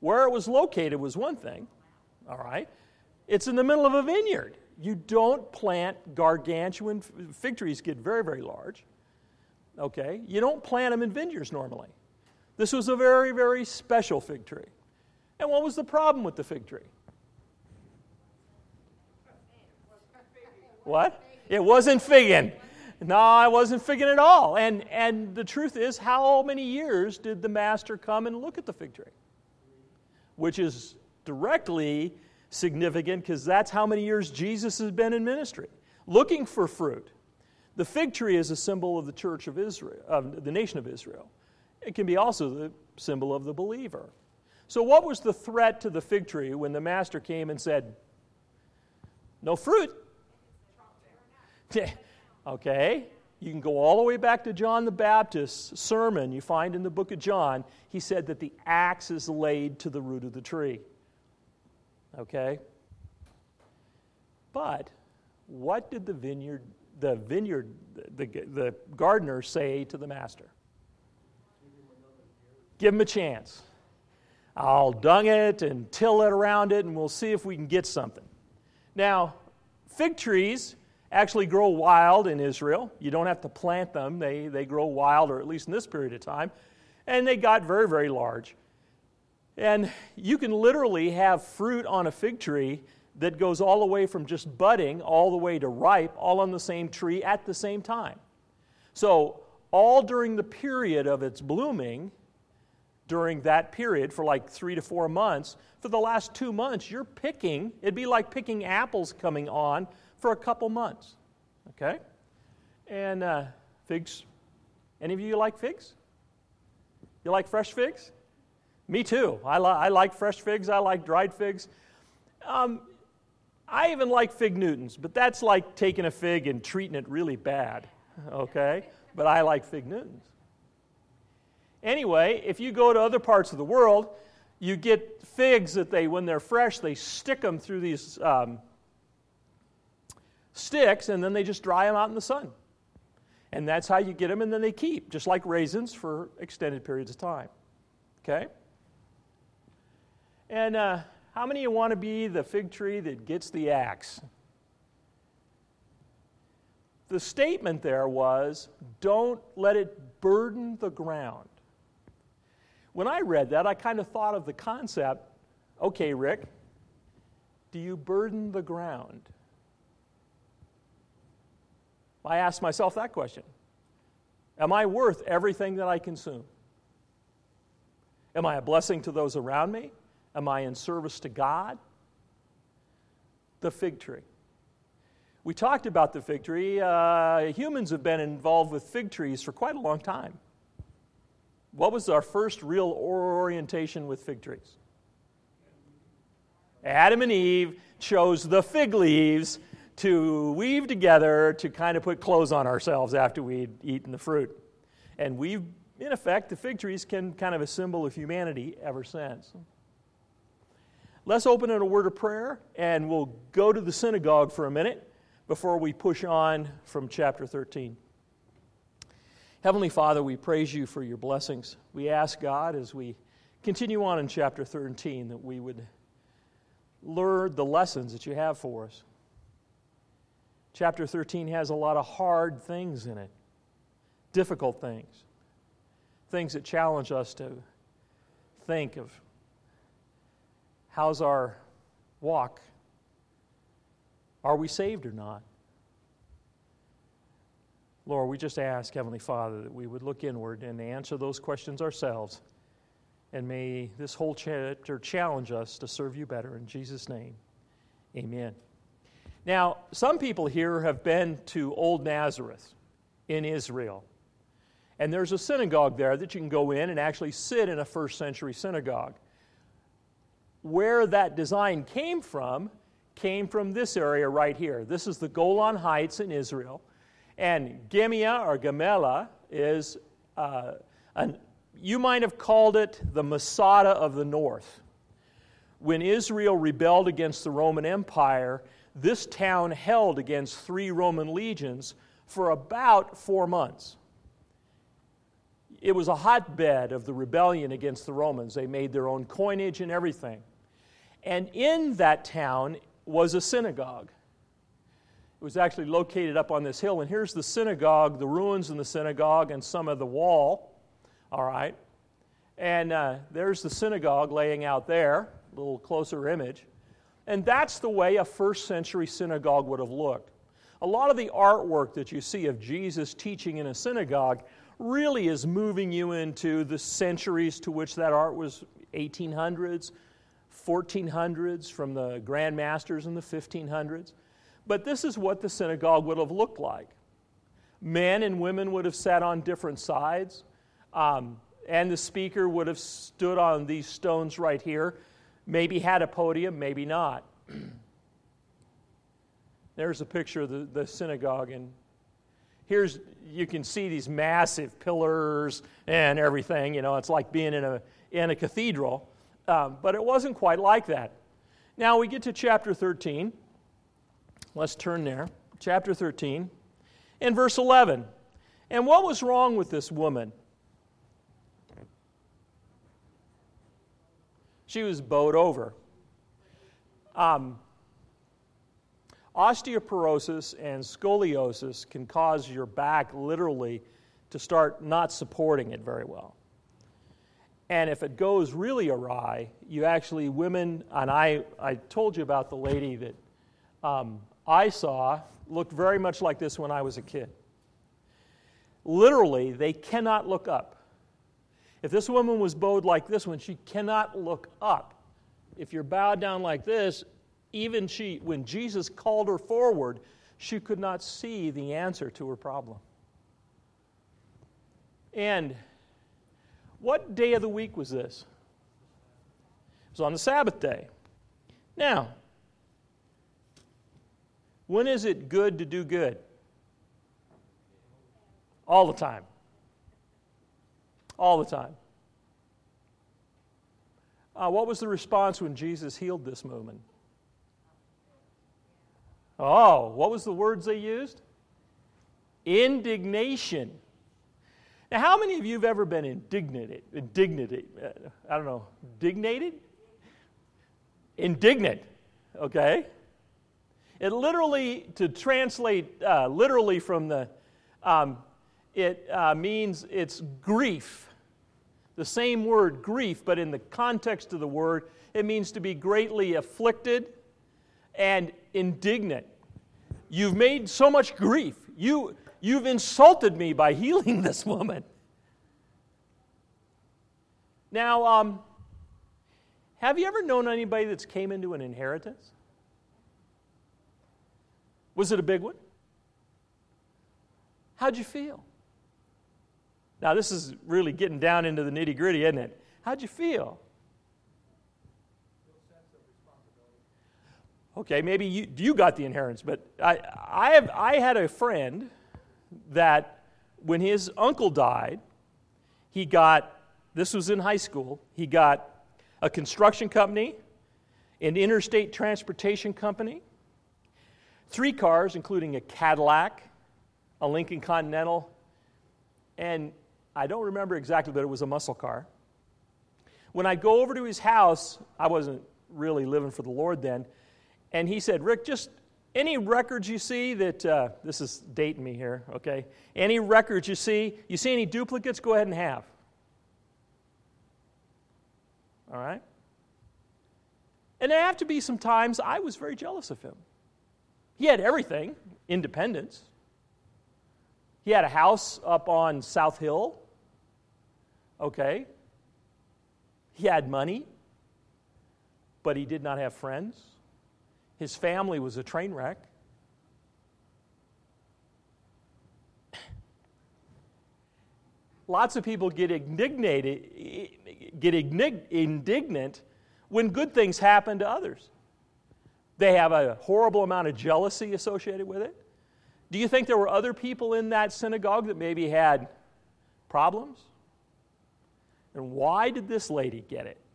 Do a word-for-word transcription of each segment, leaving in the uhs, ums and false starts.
Where it was located was one thing, all right? It's in the middle of a vineyard. You don't plant gargantuan fig trees, get very, very large, okay? You don't plant them in vineyards normally. This was a very, very special fig tree. And what was the problem with the fig tree? What? It wasn't figging. No, it wasn't figging at all. And, and the truth is, how many years did the master come and look at the fig tree? Which is directly significant because that's how many years Jesus has been in ministry, looking for fruit. The fig tree is a symbol of the church of Israel, of the nation of Israel. It can be also the symbol of the believer. So what was the threat to the fig tree when the master came and said, no fruit? Okay, you can go all the way back to John the Baptist's sermon you find in the book of John. He said that the axe is laid to the root of the tree. Okay? But what did the vineyard, the vineyard, the, the gardener say to the master? Give him a chance. I'll dung it and till it around it, and we'll see if we can get something. Now, fig trees actually grow wild in Israel. You don't have to plant them. They, they grow wild, or at least in this period of time. And they got very, very large. And you can literally have fruit on a fig tree that goes all the way from just budding all the way to ripe, all on the same tree at the same time. So all during the period of its blooming, during that period for like three to four months, for the last two months, you're picking, it'd be like picking apples coming on for a couple months, okay? And uh, figs, any of you like figs? You like fresh figs? Me too. I, li- I like fresh figs. I like dried figs. Um, I even like fig Newtons, but that's like taking a fig and treating it really bad, okay? But I like fig Newtons. Anyway, if you go to other parts of the world, you get figs that they, when they're fresh, they stick them through these um, sticks, and then they just dry them out in the sun. And that's how you get them, and then they keep, just like raisins, for extended periods of time. Okay? And uh, how many of you want to be the fig tree that gets the axe? The statement there was, don't let it burden the ground. When I read that, I kind of thought of the concept, okay, Rick, do you burden the ground? I asked myself that question. Am I worth everything that I consume? Am I a blessing to those around me? Am I in service to God? The fig tree. We talked about the fig tree. Uh, humans have been involved with fig trees for quite a long time. What was our first real orientation with fig trees? Adam and Eve chose the fig leaves to weave together to kind of put clothes on ourselves after we'd eaten the fruit. And we've, in effect, the fig trees can kind of a symbol of humanity ever since. Let's open in a word of prayer, and we'll go to the synagogue for a minute before we push on from chapter thirteen. Heavenly Father, we praise you for your blessings. We ask, God, as we continue on in chapter thirteen, that we would learn the lessons that you have for us. Chapter thirteen has a lot of hard things in it, difficult things, things that challenge us to think of how's our walk? Are we saved or not? Lord, we just ask, Heavenly Father, that we would look inward and answer those questions ourselves. And may this whole chapter challenge us to serve you better. In Jesus' name, amen. Now, some people here have been to Old Nazareth in Israel. And there's a synagogue there that you can go in and actually sit in a first century synagogue. Where that design came from, came from this area right here. This is the Golan Heights in Israel. And Gemia or Gamela is, uh, an, you might have called it the Masada of the North. When Israel rebelled against the Roman Empire, this town held against three Roman legions for about four months. it was a hotbed of the rebellion against the Romans. They made their own coinage and everything. And in that town was a synagogue. It was actually located up on this hill. And here's the synagogue, the ruins in the synagogue, and some of the wall. All right. And uh, there's the synagogue laying out there, a little closer image. And that's the way a first century synagogue would have looked. A lot of the artwork that you see of Jesus teaching in a synagogue really is moving you into the centuries to which that art was, eighteen hundreds, fourteen hundreds, from the Grand Masters in the fifteen hundreds. But this is what the synagogue would have looked like. Men and women would have sat on different sides, um, and the speaker would have stood on these stones right here, maybe had a podium, maybe not. There's a picture of the, the synagogue, and here's, you can see these massive pillars and everything. You know, it's like being in a, in a cathedral, um, but it wasn't quite like that. Now we get to chapter thirteen. Let's turn there. Chapter thirteen. And verse eleven. And what was wrong with this woman? She was bowed over. Um, osteoporosis and scoliosis can cause your back literally to start not supporting it very well. And if it goes really awry, you actually, women, and I, I told you about the lady that um, I saw, looked very much like this when I was a kid. Literally, they cannot look up. If this woman was bowed like this one, she cannot look up. If you're bowed down like this, even she, when Jesus called her forward, she could not see the answer to her problem. And what day of the week was this? It was on the Sabbath day. Now, when is it good to do good? All the time. All the time. Uh, what was the response when Jesus healed this woman? Oh, what was the words they used? Indignation. Now, how many of you have ever been indignated? Indignated? Uh, I don't know. Dignated? Indignant. Okay. It literally, to translate uh, literally from the, um, it uh, means it's grief. The same word, grief, but in the context of the word, it means to be greatly afflicted and indignant. You've made so much grief. You, you've insulted me by healing this woman. Now, um, have you ever known anybody that's came into an inheritance? Was it a big one? How'd you feel? Now, this is really getting down into the nitty-gritty, isn't it? How'd you feel? Okay, maybe you, you got the inheritance, but I, I, have, I had a friend that when his uncle died, he got, this was in high school, he got a construction company, an interstate transportation company, three cars, including a Cadillac, a Lincoln Continental, and I don't remember exactly, but it was a muscle car. When I'd go over to his house, I wasn't really living for the Lord then, and he said, Rick, just any records you see that, uh, this is dating me here, okay? Any records you see, you see any duplicates, go ahead and have. All right? And there have to be some times I was very jealous of him. He had everything, independence. He had a house up on South Hill. Okay. He had money, but he did not have friends. His family was a train wreck. Lots of people get indignated, get indignant when good things happen to others. They have a horrible amount of jealousy associated with it. Do you think there were other people in that synagogue that maybe had problems? And why did this lady get it?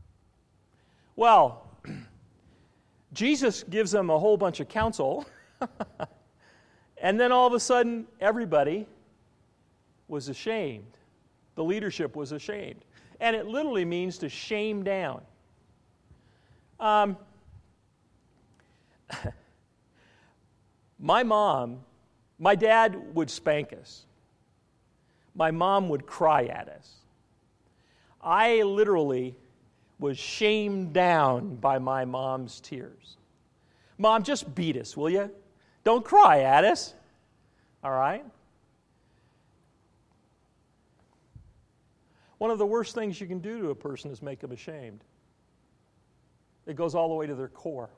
Well, Jesus gives them a whole bunch of counsel, and then all of a sudden, everybody was ashamed The leadership was ashamed. And it literally means to shame down. Um, my mom, my dad would spank us. My mom would cry at us. I literally was shamed down by my mom's tears. Mom, just beat us, will you? Don't cry at us. All right? One of the worst things you can do to a person is make them ashamed. It goes all the way to their core.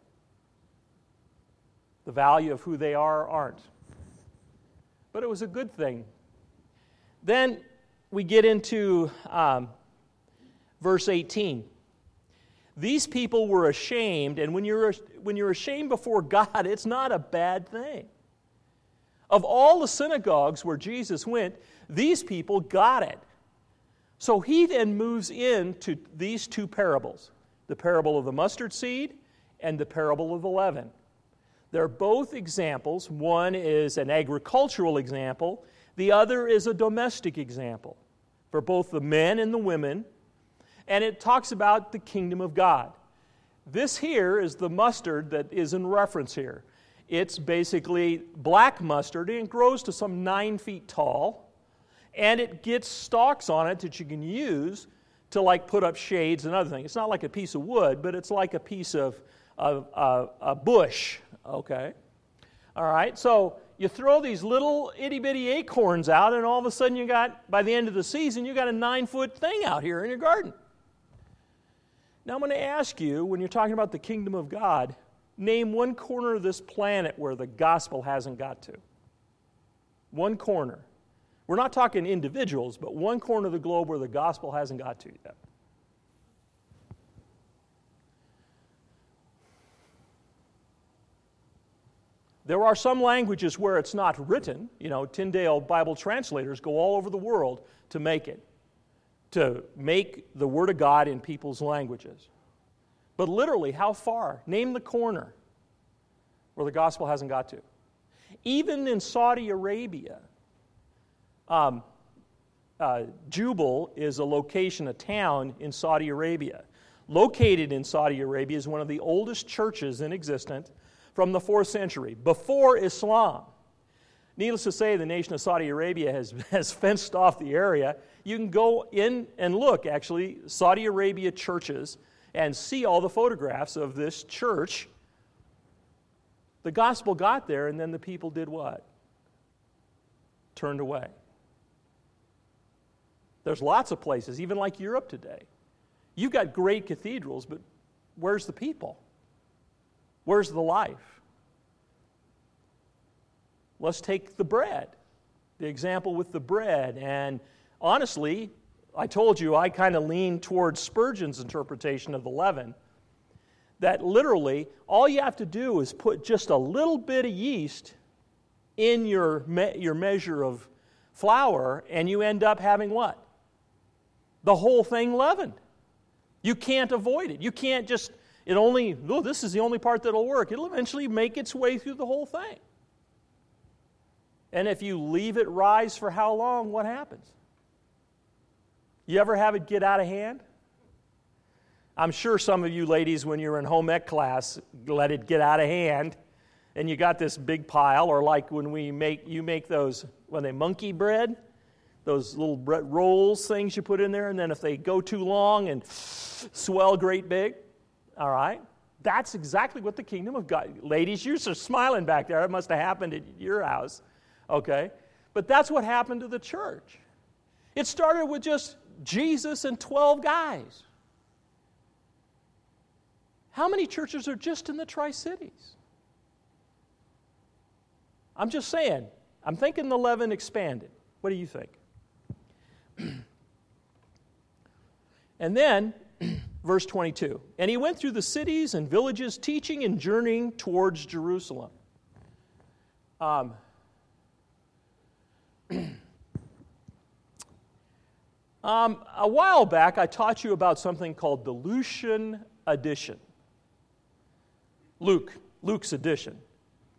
The value of who they are or aren't. But it was a good thing. Then we get into um, verse eighteen. These people were ashamed, and when you're, when you're ashamed before God, it's not a bad thing. Of all the synagogues where Jesus went, these people got it. So he then moves into these two parables, the parable of the mustard seed and the parable of the leaven. They're both examples. One is an agricultural example. The other is a domestic example for both the men and the women. And it talks about the kingdom of God. This here is the mustard that is in reference here. It's basically black mustard, and it grows to some nine feet tall. And it gets stalks on it that you can use to like put up shades and other things. It's not like a piece of wood, but it's like a piece of, of uh, a bush, okay? All right, so you throw these little itty-bitty acorns out, and all of a sudden you got, by the end of the season, you got a nine-foot thing out here in your garden. Now I'm going to ask you, when you're talking about the kingdom of God, name one corner of this planet where the gospel hasn't got to. One corner. We're not talking individuals, but one corner of the globe where the gospel hasn't got to yet. There are some languages where it's not written. You know, Tyndale Bible translators go all over the world to make it, to make the Word of God in people's languages. But literally, how far? Name the corner where the gospel hasn't got to. Even in Saudi Arabia, Um, uh, Jubal is a location, a town in Saudi Arabia. Located in Saudi Arabia is one of the oldest churches in existence from the fourth century, before Islam. Needless to say, the nation of Saudi Arabia has, has fenced off the area. You can go in and look, actually, Saudi Arabia churches and see all the photographs of this church. The gospel got there, and then the people did what? Turned away. There's lots of places, even like Europe today. You've got great cathedrals, but where's the people? Where's the life? Let's take the bread, the example with the bread. And honestly, I told you I kind of lean towards Spurgeon's interpretation of the leaven, that literally all you have to do is put just a little bit of yeast in your, me- your measure of flour, and you end up having what? The whole thing leavened. You can't avoid it. You can't just, it only, oh, this is the only part that'll work. It'll eventually make its way through the whole thing. And if you leave it rise for how long, what happens? You ever have it get out of hand? I'm sure some of you ladies, when you're in home ec class, let it get out of hand, and you got this big pile, or like when we make, you make those, when they monkey bread, those little bread rolls things you put in there, and then if they go too long and swell great big, all right? That's exactly what the kingdom of God, ladies, you're so smiling back there. It must have happened at your house, okay? But that's what happened to the church. It started with just Jesus and twelve guys. How many churches are just in the Tri-Cities? I'm just saying, I'm thinking the leaven expanded. What do you think? And then, verse twenty-two, and he went through the cities and villages, teaching and journeying towards Jerusalem. Um, um, a while back, I taught you about something called the Lucian edition. Luke, Luke's edition.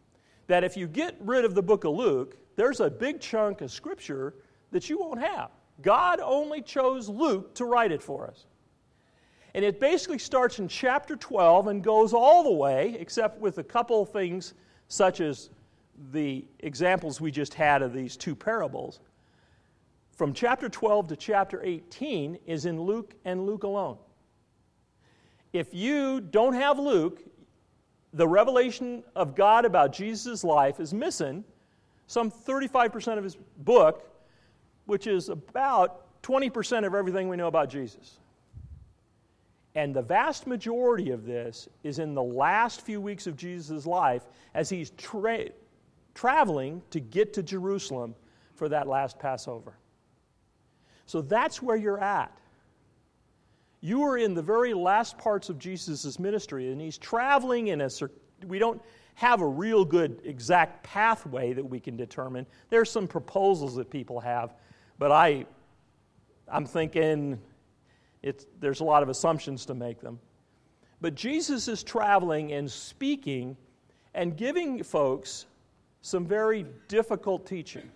That if you get rid of the book of Luke, there's a big chunk of Scripture that you won't have. God only chose Luke to write it for us. And it basically starts in chapter twelve and goes all the way, except with a couple things such as the examples we just had of these two parables. From chapter twelve to chapter eighteen is in Luke and Luke alone. If you don't have Luke, the revelation of God about Jesus' life is missing some thirty-five percent of his book, which is about twenty percent of everything we know about Jesus. And the vast majority of this is in the last few weeks of Jesus' life as he's tra- traveling to get to Jerusalem for that last Passover. So that's where you're at. You are in the very last parts of Jesus' ministry, and he's traveling in a... We don't have a real good exact pathway that we can determine. There's some proposals that people have, but I, I'm thinking... It's, there's a lot of assumptions to make them. But Jesus is traveling and speaking and giving folks some very difficult teaching.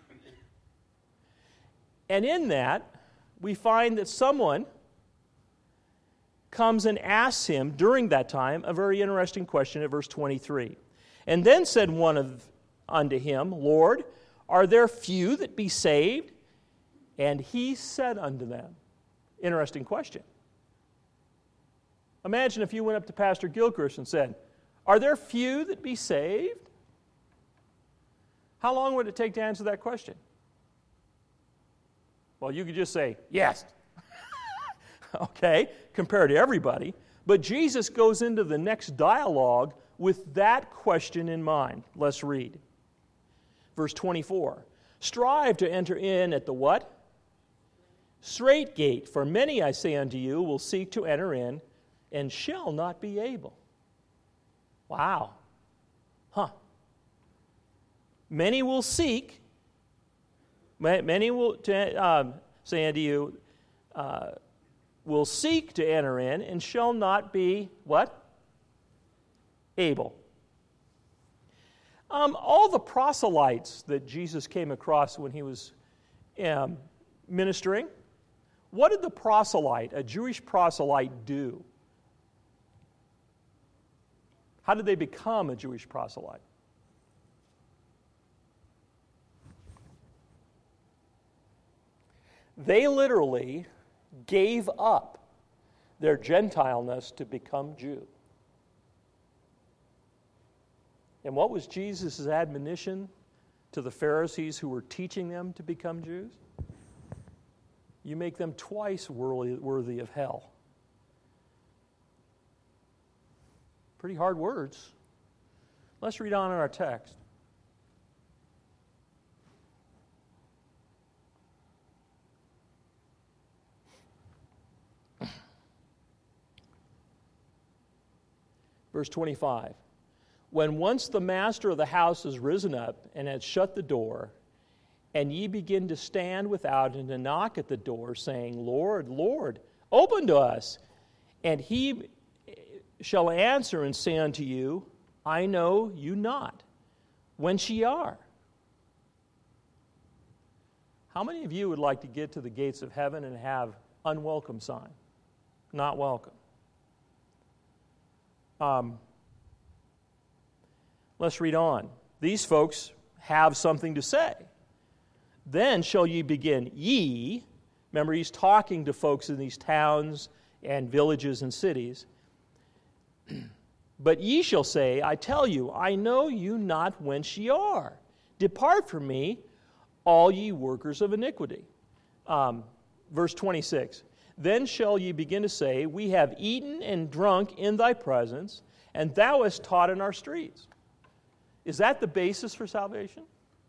And in that, we find that someone comes and asks him during that time a very interesting question at verse twenty-three. And then said one of unto him, Lord, are there few that be saved? And he said unto them, interesting question. Imagine if you went up to Pastor Gilchrist and said, are there few that be saved? How long would it take to answer that question? Well, you could just say, yes. Okay, compared to everybody. But Jesus goes into the next dialogue with that question in mind. Let's read. Verse twenty-four. Strive to enter in at the what? Strait gate, for many, I say unto you, will seek to enter in, and shall not be able. Wow. Huh. Many will seek, many will um, say unto you, uh, will seek to enter in, and shall not be, what? Able. Um, all the proselytes that Jesus came across when he was um, ministering, what did the proselyte, a Jewish proselyte, do? How did they become a Jewish proselyte? They literally gave up their Gentileness to become Jew. And what was Jesus' admonition to the Pharisees who were teaching them to become Jews? You make them twice worthy of hell. Pretty hard words. Let's read on in our text. Verse twenty-five. When once the master of the house is risen up and had shut the door, and ye begin to stand without and to knock at the door, saying, Lord, Lord, open to us. And he shall answer and say unto you, I know you not, whence ye are. How many of you would like to get to the gates of heaven and have unwelcome sign? Not welcome. Um, let's read on. These folks have something to say. Then shall ye begin, ye, remember he's talking to folks in these towns and villages and cities, but ye shall say, I tell you, I know you not whence ye are. Depart from me, all ye workers of iniquity. Um, verse twenty-six. Then shall ye begin to say, we have eaten and drunk in thy presence, and thou hast taught in our streets. Is that the basis for salvation?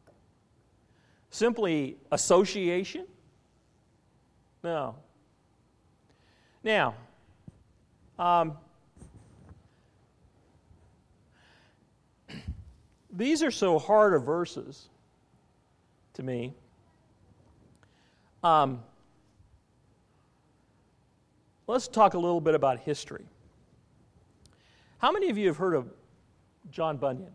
Simply association? No. Now, um, these are so hard of verses to me. Um, let's talk a little bit about history. How many of you have heard of John Bunyan?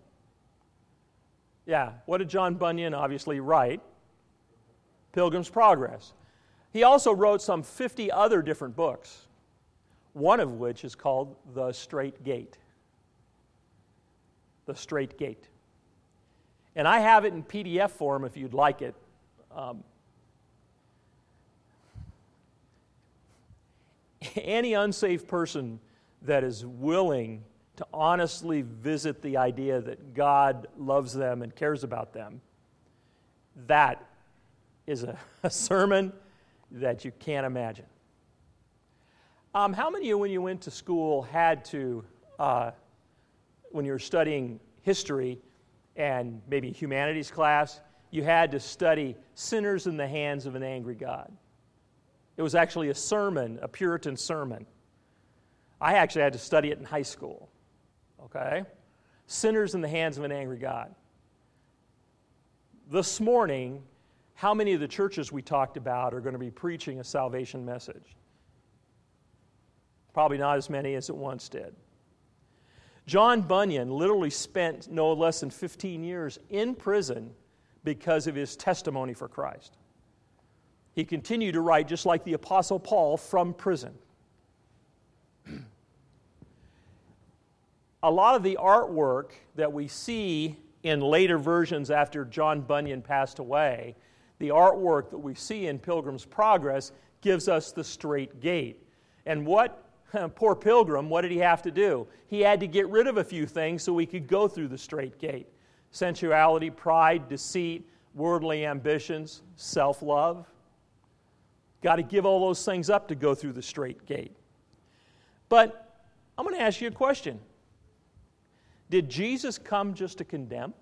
Yeah, what did John Bunyan obviously write? Pilgrim's Progress. He also wrote some fifty other different books, one of which is called The Straight Gate. The Straight Gate. And I have it in P D F form if you'd like it. Um, any unsaved person that is willing to honestly visit the idea that God loves them and cares about them, that is a, a sermon that you can't imagine. Um, how many of you, when you went to school, had to, uh, when you were studying history and maybe humanities class, you had to study sinners in the hands of an angry God? It was actually a sermon, a Puritan sermon. I actually had to study it in high school. Okay? Sinners in the hands of an angry God. This morning, how many of the churches we talked about are going to be preaching a salvation message? Probably not as many as it once did. John Bunyan literally spent no less than fifteen years in prison because of his testimony for Christ. He continued to write just like the Apostle Paul from prison. A lot of the artwork that we see in later versions after John Bunyan passed away, the artwork that we see in Pilgrim's Progress gives us the straight gate. And what, poor Pilgrim, what did he have to do? He had to get rid of a few things so he could go through the straight gate. Sensuality, pride, deceit, worldly ambitions, self-love. Got to give all those things up to go through the straight gate. But I'm going to ask you a question. Did Jesus come just to condemn?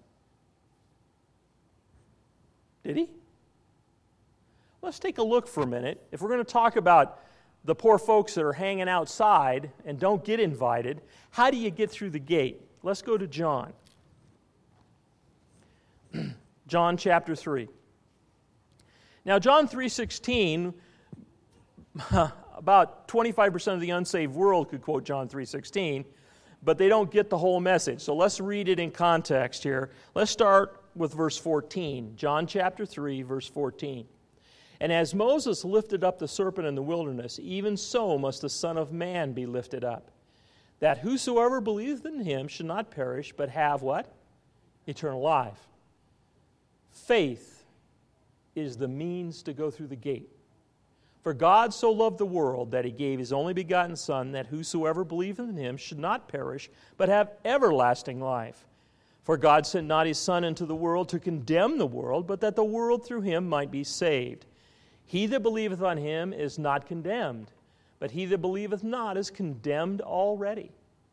Did he? Let's take a look for a minute. If we're going to talk about the poor folks that are hanging outside and don't get invited, how do you get through the gate? Let's go to John. John chapter three. Now, John three sixteen, about twenty-five percent of the unsaved world could quote John three sixteen, but they don't get the whole message. So let's read it in context here. Let's start with verse fourteen. John chapter three, verse fourteen. And as Moses lifted up the serpent in the wilderness, even so must the Son of Man be lifted up, that whosoever believeth in him should not perish, but have what? Eternal life. Faith is the means to go through the gate. For God so loved the world that he gave his only begotten Son, that whosoever believeth in him should not perish, but have everlasting life. For God sent not his Son into the world to condemn the world, but that the world through him might be saved. He that believeth on him is not condemned, but he that believeth not is condemned already.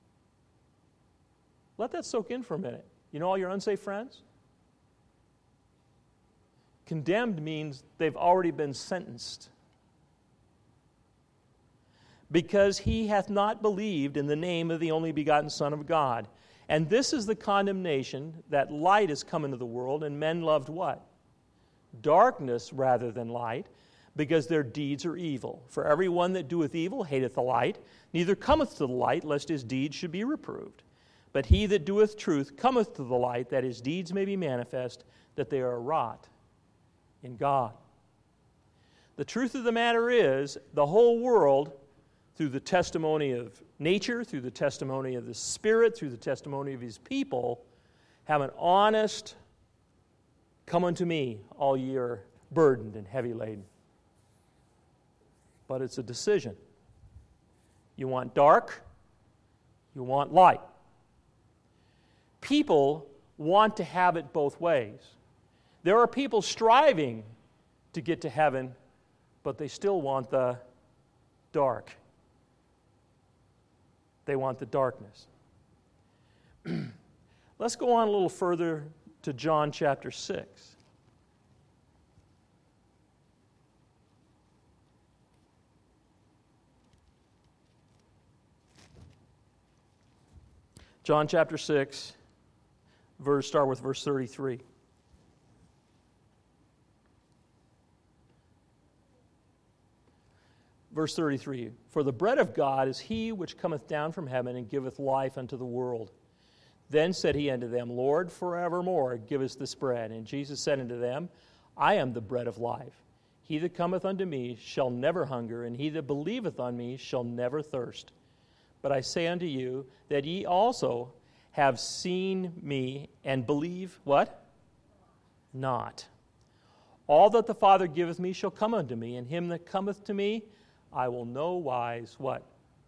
Let that soak in for a minute. You know all your unsaved friends? Condemned means they've already been sentenced. Because he hath not believed in the name of the only begotten Son of God. And this is the condemnation, that light is come into the world, and men loved what? Darkness rather than light, because their deeds are evil. For every one that doeth evil hateth the light, neither cometh to the light, lest his deeds should be reproved. But he that doeth truth cometh to the light, that his deeds may be manifest, that they are wrought in God. The truth of the matter is, the whole world, through the testimony of nature, through the testimony of the Spirit, through the testimony of his people, have an honest, come unto me, all ye are burdened and heavy laden. But it's a decision. You want dark, you want light. People want to have it both ways. There are people striving to get to heaven, but they still want the dark. They want the darkness. Let's go on a little further to John chapter six. John chapter six, verse, start with verse thirty-three. Verse thirty-three, for the bread of God is he which cometh down from heaven and giveth life unto the world. Then said he unto them, Lord, forevermore give us this bread. And Jesus said unto them, I am the bread of life. He that cometh unto me shall never hunger, and he that believeth on me shall never thirst. But I say unto you that ye also have seen me and believe what? Not. All that the Father giveth me shall come unto me, and him that cometh to me I will no wise what?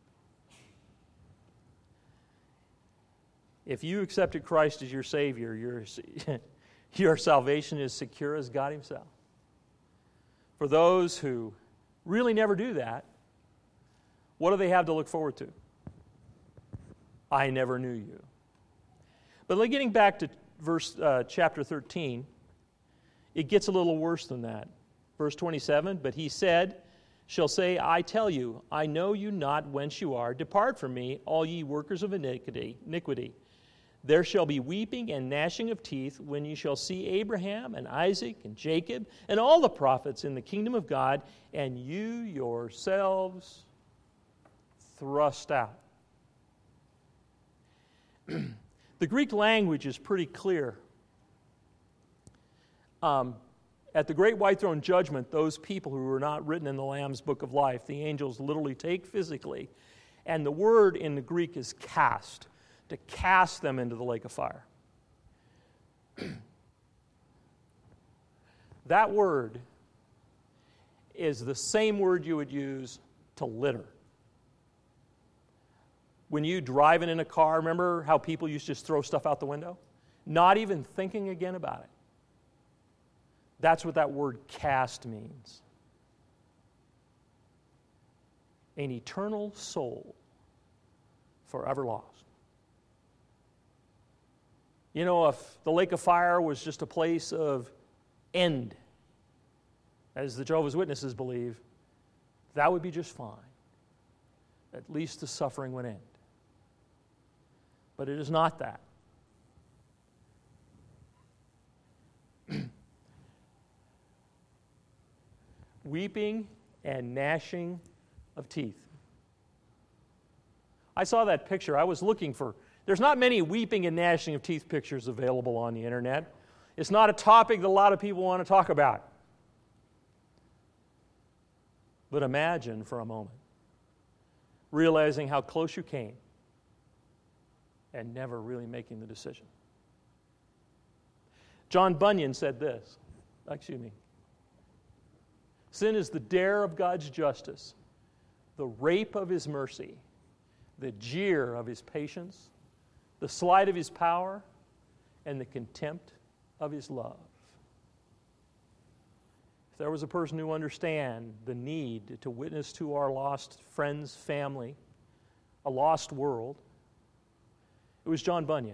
If you accepted Christ as your Savior, your, your salvation is secure as God himself. For those who really never do that, what do they have to look forward to? I never knew you. But getting back to verse uh, chapter thirteen, it gets a little worse than that. Verse twenty-seven, but he said, shall say, I tell you, I know you not whence you are. Depart from me, all ye workers of iniquity. iniquity. There shall be weeping and gnashing of teeth when you shall see Abraham and Isaac and Jacob and all the prophets in the kingdom of God, and you yourselves thrust out. The Greek language is pretty clear. Um, at the great white throne judgment, those people who were not written in the Lamb's book of life, the angels literally take physically, and the word in the Greek is cast, to cast them into the lake of fire. That word is the same word you would use to litter. When you driving in a car, remember how people used to just throw stuff out the window? Not even thinking again about it. That's what that word cast means. An eternal soul forever lost. You know, if the lake of fire was just a place of end, as the Jehovah's Witnesses believe, that would be just fine. At least the suffering would end. But it is not that. Weeping and gnashing of teeth. I saw that picture. I was looking for, there's not many weeping and gnashing of teeth pictures available on the internet. It's not a topic that a lot of people want to talk about. But imagine for a moment realizing how close you came and never really making the decision. John Bunyan said this, excuse me, sin is the dare of God's justice, the rape of his mercy, the jeer of his patience, the slight of his power, and the contempt of his love. If there was a person who understand the need to witness to our lost friends, family, a lost world, it was John Bunyan.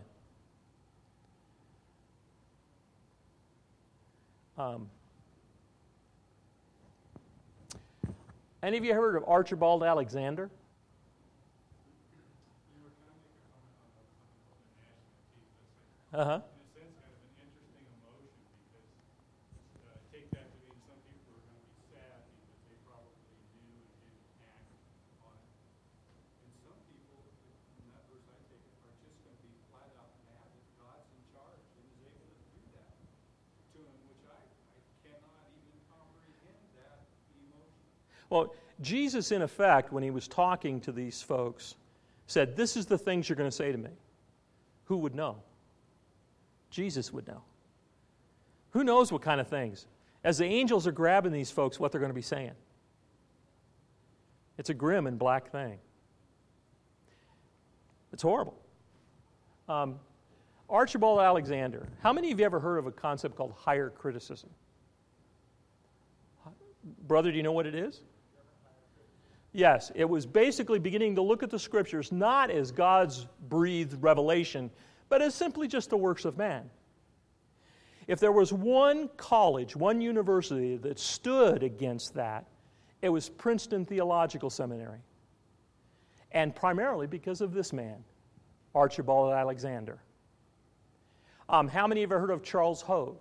Um, any of you heard of Archibald Alexander? Uh-huh. Well, Jesus, in effect, when he was talking to these folks, said, this is the things you're going to say to me. Who would know? Jesus would know. Who knows what kind of things? As the angels are grabbing these folks, what they're going to be saying. It's a grim and black thing. It's horrible. Um, Archibald Alexander. How many of you ever heard of a concept called higher criticism? Brother, do you know what it is? Yes, it was basically beginning to look at the Scriptures not as God's breathed revelation, but as simply just the works of man. If there was one college, one university that stood against that, it was Princeton Theological Seminary. And primarily because of this man, Archibald Alexander. Um, how many of you have heard of Charles Hogue?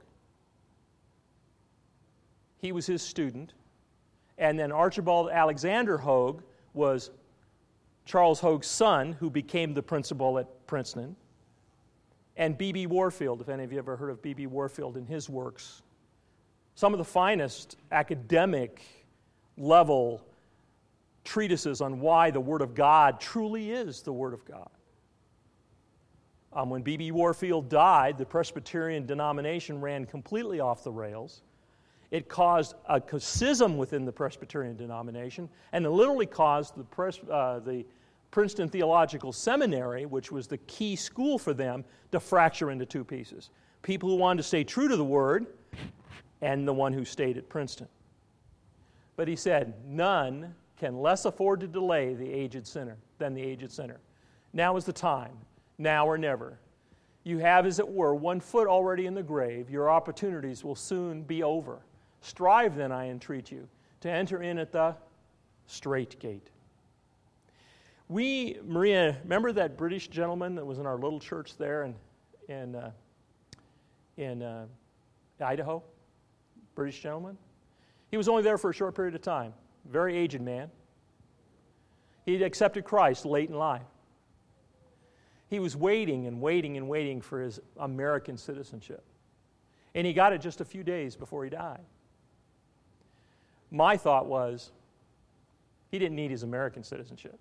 He was his student. And then Archibald Alexander Hogue was Charles Hogue's son, who became the principal at Princeton. And B B Warfield, if any of you ever heard of B B Warfield and his works. some of the finest academic level treatises on why the Word of God truly is the Word of God. Um, when B B Warfield died, the Presbyterian denomination ran completely off the rails. It caused a schism within the Presbyterian denomination, and it literally caused the, Pres- uh, the Princeton Theological Seminary, which was the key school for them, to fracture into two pieces. People who wanted to stay true to the Word, and the one who stayed at Princeton. But he said, none can less afford to delay the aged sinner than the aged sinner. Now is the time. Now or never. You have, as it were, one foot already in the grave. Your opportunities will soon be over. Strive then, I entreat you, to enter in at the strait gate. We, Maria, remember that British gentleman that was in our little church there in, in, uh, in uh, Idaho? British gentleman? He was only there for a short period of time. Very aged man. He had accepted Christ late in life. He was waiting and waiting and waiting for his American citizenship. And he got it just a few days before he died. My thought was, he didn't need his American citizenship.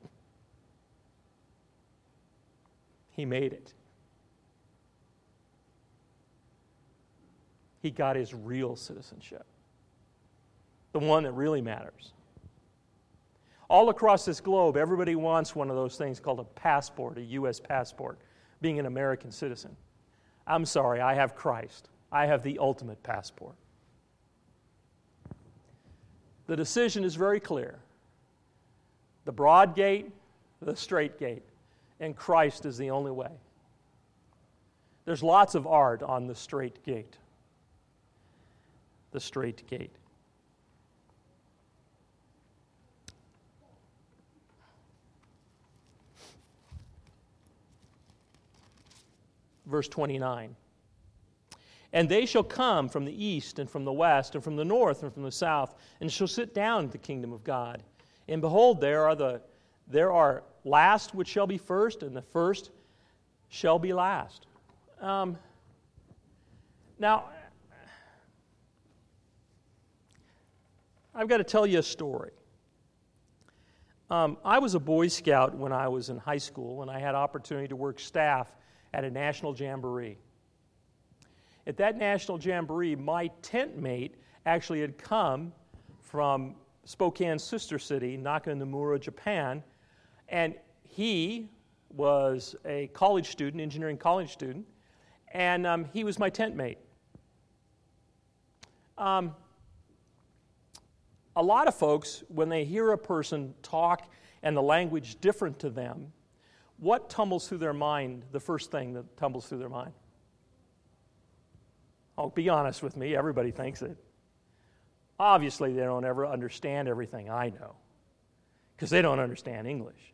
He made it. He got his real citizenship. The one that really matters. All across this globe, everybody wants one of those things called a passport, a U S passport, being an American citizen. I'm sorry, I have Christ. I have the ultimate passport. The decision is very clear. The broad gate, the straight gate, and Christ is the only way. There's lots of art on the straight gate. The straight gate. Verse twenty-nine. And they shall come from the east and from the west and from the north and from the south, and shall sit down in the kingdom of God. And behold, there are the there are last which shall be first, and the first shall be last. Um, now, I've got to tell you a story. Um, I was a Boy Scout when I was in high school, and I had opportunity to work staff at a national jamboree. At that national jamboree, my tent mate actually had come from Spokane's sister city, Nakamura, Japan, and he was a college student, engineering college student, and um, he was my tent mate. Um, a lot of folks, when they hear a person talk and the language different to them, what tumbles through their mind, the first thing that tumbles through their mind? Oh, be honest with me, everybody thinks it. Obviously, they don't ever understand everything I know, because they don't understand English.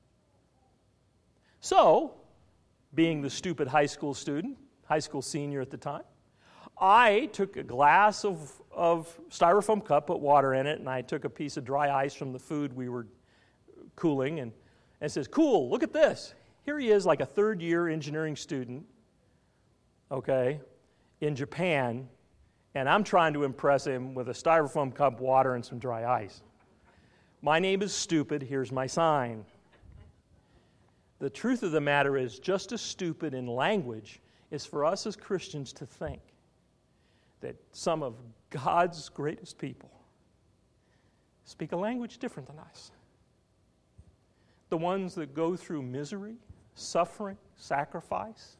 So, being the stupid high school student, high school senior at the time, I took a glass of, of styrofoam cup, put water in it, and I took a piece of dry ice from the food we were cooling, and, and says, cool, look at this. Here he is, like a third-year engineering student, okay, in Japan, and I'm trying to impress him with a styrofoam cup, water, and some dry ice. My name is stupid, here's my sign. The truth of the matter is, just as stupid in language is for us as Christians to think that some of God's greatest people speak a language different than us. The ones that go through misery, suffering, sacrifice.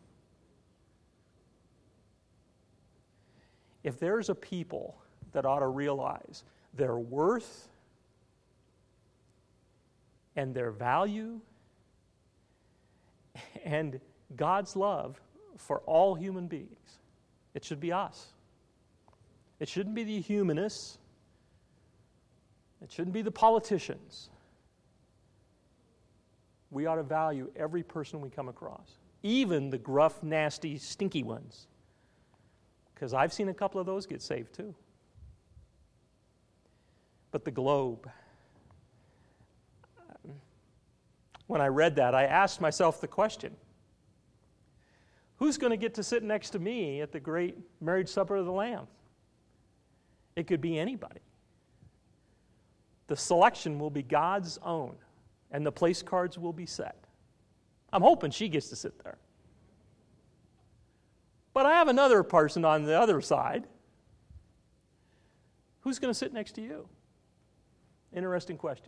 If there's a people that ought to realize their worth and their value and God's love for all human beings, it should be us. It shouldn't be the humanists. It shouldn't be the politicians. We ought to value every person we come across, even the gruff, nasty, stinky ones, because I've seen a couple of those get saved too. But the globe. When I read that, I asked myself the question, who's going to get to sit next to me at the great marriage supper of the Lamb? It could be anybody. The selection will be God's own, and the place cards will be set. I'm hoping she gets to sit there. But I have another person on the other side. Who's going to sit next to you? Interesting question.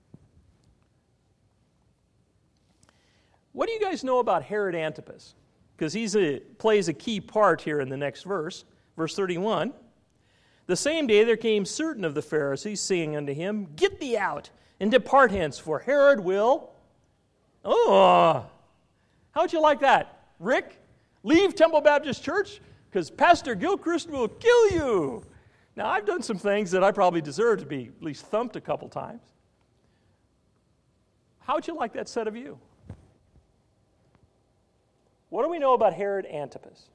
What do you guys know about Herod Antipas? Because he plays a key part here in the next verse, verse thirty-one. The same day there came certain of the Pharisees, saying unto him, Get thee out, and depart hence, for Herod will... Oh, how'd you like that? Rick, leave Temple Baptist Church, because Pastor Gilchrist will kill you. Now, I've done some things that I probably deserve to be at least thumped a couple times. How'd you like that said of you? What do we know about Herod Antipas?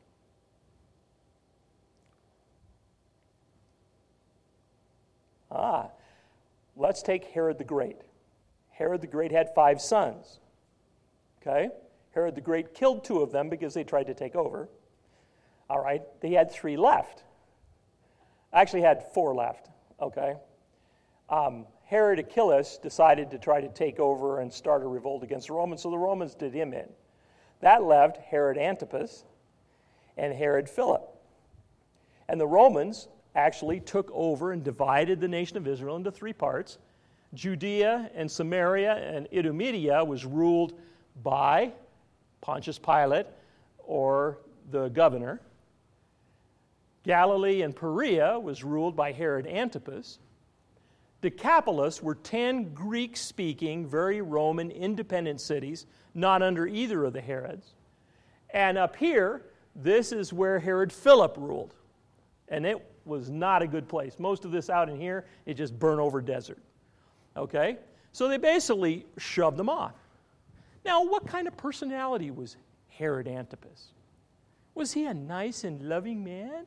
Ah, let's take Herod the Great. Herod the Great had five sons. Okay? Herod the Great killed two of them because they tried to take over. All right, they had three left. Actually had four left, okay? Um, Herod Achillas decided to try to take over and start a revolt against the Romans, so the Romans did him in. That left Herod Antipas and Herod Philip. And the Romans actually took over and divided the nation of Israel into three parts. Judea and Samaria and Idumea was ruled by Pontius Pilate, or the governor. Galilee and Perea was ruled by Herod Antipas. Decapolis were ten Greek-speaking, very Roman, independent cities, not under either of the Herods. And up here, this is where Herod Philip ruled. And it was not a good place. Most of this out in here is just burnt-over desert. Okay? So they basically shoved them off. Now, what kind of personality was Herod Antipas? Was he a nice and loving man?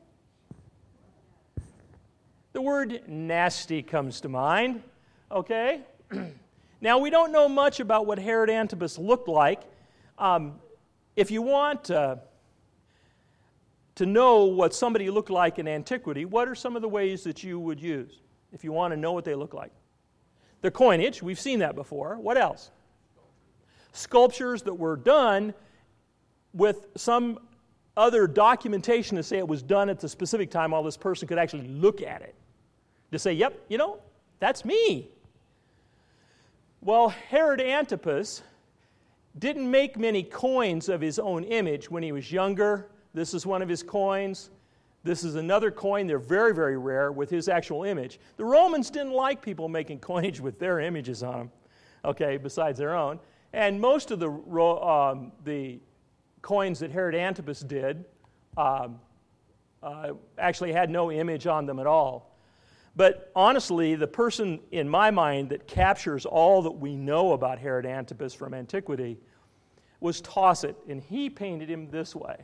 The word nasty comes to mind, okay? Now, we don't know much about what Herod Antipas looked like. Um, if you want uh, to know what somebody looked like in antiquity, what are some of the ways that you would use if you want to know what they look like? The coinage, we've seen that before. What else? Sculptures that were done with some other documentation to say it was done at the specific time while this person could actually look at it. To say, yep, you know, that's me. Well, Herod Antipas didn't make many coins of his own image when he was younger. This is one of his coins. This is another coin. They're very, very rare with his actual image. The Romans didn't like people making coinage with their images on them, okay, besides their own. And most of the, um, the coins that Herod Antipas did um, uh, actually had no image on them at all. But honestly, the person in my mind that captures all that we know about Herod Antipas from antiquity was Taussig, and he painted him this way.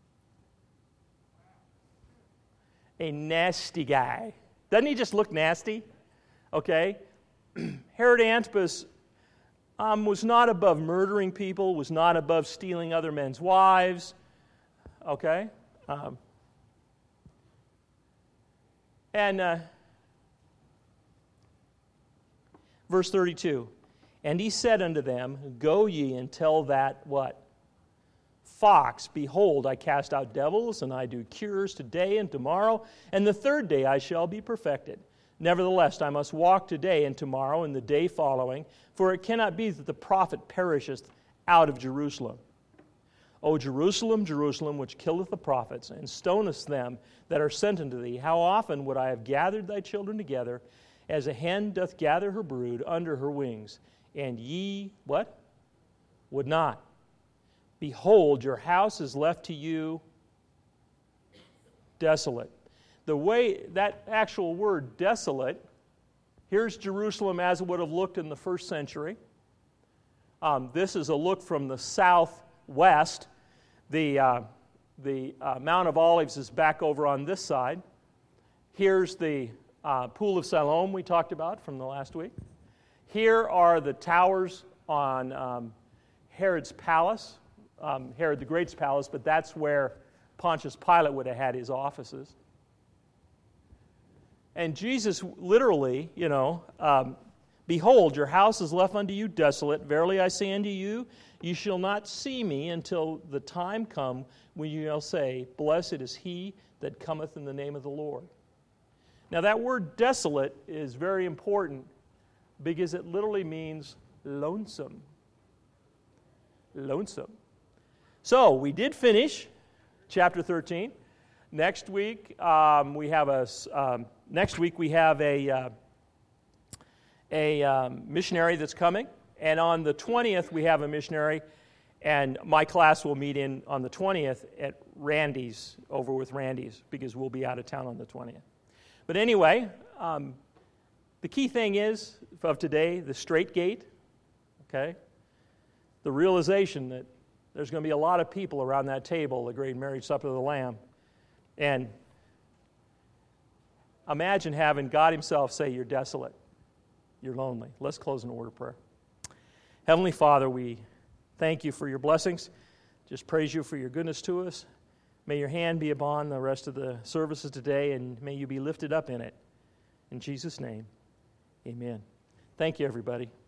A nasty guy. Doesn't he just look nasty? Okay? Herod Antipas um, was not above murdering people, was not above stealing other men's wives. Okay? Um, and... Uh, Verse thirty-two, and he said unto them, Go ye and tell that, what? Fox, behold, I cast out devils, and I do cures today and tomorrow, and the third day I shall be perfected. Nevertheless, I must walk today and tomorrow and the day following, for it cannot be that the prophet perisheth out of Jerusalem. O Jerusalem, Jerusalem, which killeth the prophets, and stonest them that are sent unto thee, how often would I have gathered thy children together, as a hen doth gather her brood under her wings, and ye, what? Would not. Behold, your house is left to you desolate. The way, that actual word desolate, here's Jerusalem as it would have looked in the first century. Um, this is a look from the southwest. The, uh, the uh, Mount of Olives is back over on this side. Here's the Uh, Pool of Siloam we talked about from the last week. Here are the towers on um, Herod's palace, um, Herod the Great's palace, but that's where Pontius Pilate would have had his offices. And Jesus literally, you know, um, behold, your house is left unto you desolate. Verily I say unto you, you shall not see me until the time come when you shall say, blessed is he that cometh in the name of the Lord. Now that word desolate is very important because it literally means lonesome. Lonesome. So we did finish chapter thirteen. Next week um, we have a um, next week we have a uh, a um, missionary that's coming, and on the twentieth we have a missionary, and my class will meet in on the twentieth at Randy's, over with Randy's, because we'll be out of town on the twentieth. But anyway, um, the key thing is of today, the straight gate, okay, the realization that there's going to be a lot of people around that table, the great marriage supper of the Lamb. And imagine having God himself say, you're desolate, you're lonely. Let's close in a word of prayer. Heavenly Father, we thank you for your blessings. Just praise you for your goodness to us. May your hand be upon the rest of the services today, and may you be lifted up in it. In Jesus' name, amen. Thank you, everybody.